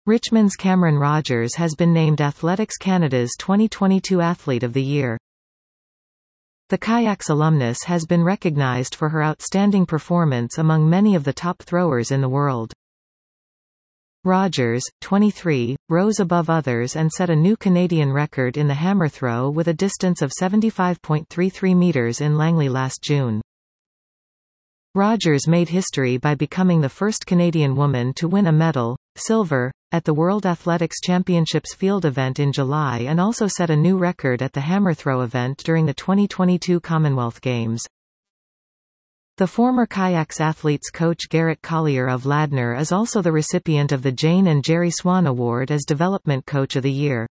Richmond's Cameron Rogers has been named Athletics Canada's 2022 Athlete of the Year. The Kayaks alumnus has been recognized for her outstanding performance among many of the top throwers in the world. Rogers, 23, rose above others and set a new Canadian record in the hammer throw with a distance of 75.33 meters in Langley last June. Rogers made history by becoming the first Canadian woman to win a medal, silver, at the World Athletics Championships field event in July and also set a new record at the hammer throw event during the 2022 Commonwealth Games. The former kayaks athletes coach Garrett Collier of Ladner is also the recipient of the Jane and Jerry Swan Award as Development Coach of the Year.